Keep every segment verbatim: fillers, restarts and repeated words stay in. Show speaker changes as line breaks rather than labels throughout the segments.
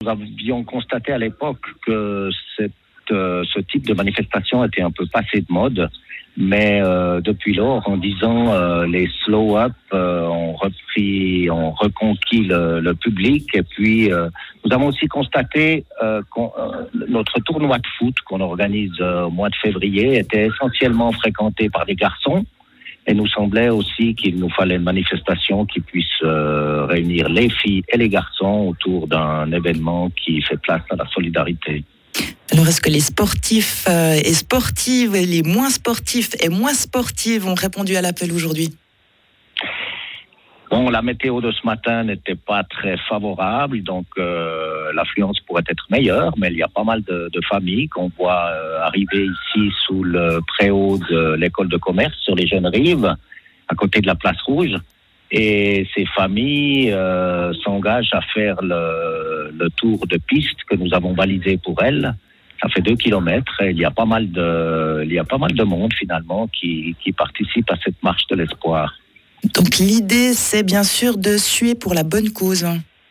Nous avions constaté à l'époque que cette, euh, ce type de manifestation était un peu passé de mode, mais euh, depuis lors, en disant euh, les slow-up euh, ont repris, ont reconquis le, le public, et puis euh, nous avons aussi constaté euh, que euh, notre tournoi de foot qu'on organise euh, au mois de février était essentiellement fréquenté par des garçons. Et nous semblait aussi qu'il nous fallait une manifestation qui puisse euh, réunir les filles et les garçons autour d'un événement qui fait place à la solidarité.
Alors, est-ce que les sportifs euh, et sportives et les moins sportifs et moins sportives ont répondu à l'appel aujourd'hui ?
Bon, la météo de ce matin n'était pas très favorable, donc euh, l'affluence pourrait être meilleure, mais il y a pas mal de, de familles qu'on voit euh, arriver ici sous le préau de l'école de commerce sur les Jeunes Rives, à côté de la place Rouge. Et ces familles euh, s'engagent à faire le, le tour de piste que nous avons balisé pour elles. Ça fait deux kilomètres et il y a pas mal de, il y a pas mal de monde finalement qui, qui participe à cette marche de l'espoir.
Donc l'idée, c'est bien sûr de suer pour la bonne cause.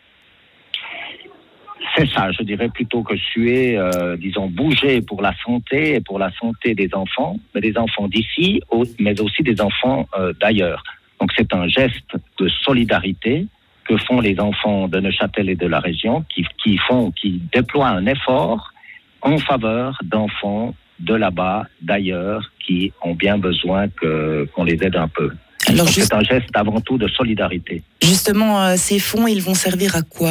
C'est ça, je dirais plutôt que suer, euh, disons, bouger pour la santé et pour la santé des enfants, mais des enfants d'ici, mais aussi des enfants euh, d'ailleurs. Donc c'est un geste de solidarité que font les enfants de Neuchâtel et de la région, qui, qui font, qui déploient un effort en faveur d'enfants de là-bas, d'ailleurs, qui ont bien besoin que, qu'on les aide un peu.
Alors,
Donc,
juste,
c'est un geste avant tout de solidarité.
Justement, euh, ces fonds, ils vont servir à quoi ?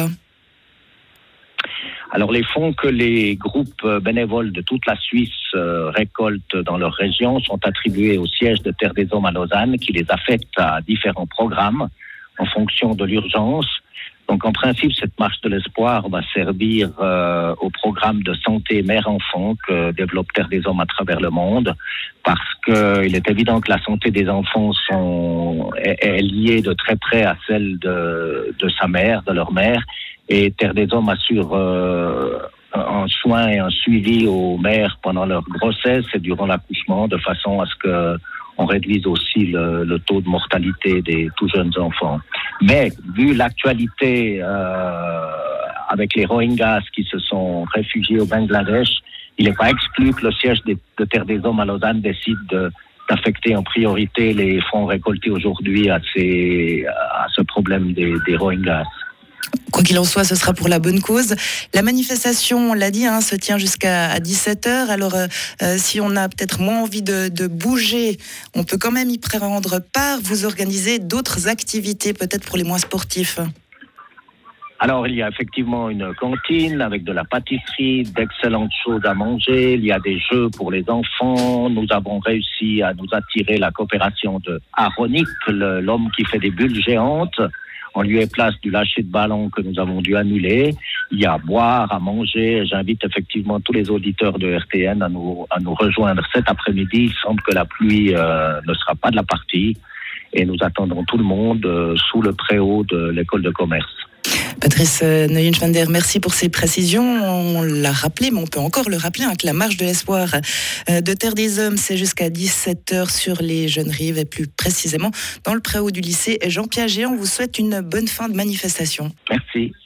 Alors, les fonds que les groupes bénévoles de toute la Suisse euh, récoltent dans leur région sont attribués au siège de Terre des Hommes à Lausanne, qui les affecte à différents programmes en fonction de l'urgence. Donc, en principe, cette marche de l'espoir va servir euh, au programme de santé mère-enfant que développe Terre des Hommes à travers le monde, parce qu'il est évident que la santé des enfants sont, est, est liée de très près à celle de, de sa mère, de leur mère, et Terre des Hommes assure euh, un soin et un suivi aux mères pendant leur grossesse et durant l'accouchement, de façon à ce que on réduise aussi le, le taux de mortalité des tout jeunes enfants. Mais vu l'actualité euh, avec les Rohingyas qui se sont réfugiés au Bangladesh, il n'est pas exclu que le siège de, de Terre des Hommes à Lausanne décide de, d'affecter en priorité les fonds récoltés aujourd'hui à, ces, à ce problème des, des Rohingyas.
Quoi qu'il en soit, ce sera pour la bonne cause. La manifestation, on l'a dit, hein, se tient jusqu'à dix-sept heures. Alors, euh, si on a peut-être moins envie de, de bouger, on peut quand même y prendre part. Vous organisez d'autres activités, peut-être pour les moins sportifs.
Alors, il y a effectivement une cantine avec de la pâtisserie, d'excellentes choses à manger. Il y a des jeux pour les enfants. Nous avons réussi à nous attirer la coopération de Aronik, le, l'homme qui fait des bulles géantes. En lieu et place du lâcher de ballon que nous avons dû annuler. Il y a à boire, à manger. J'invite effectivement tous les auditeurs de R T N à nous, à nous rejoindre cet après-midi. Il semble que la pluie euh, ne sera pas de la partie et nous attendrons tout le monde euh, sous le préau de l'école de commerce.
Patrice Neuenschwander, merci pour ces précisions. On l'a rappelé, mais on peut encore le rappeler, hein, que la marche de l'espoir de Terre des Hommes, c'est jusqu'à dix-sept heures sur les Jeunes Rives, et plus précisément dans le préau du lycée Jean Piaget. On vous souhaite une bonne fin de manifestation.
Merci.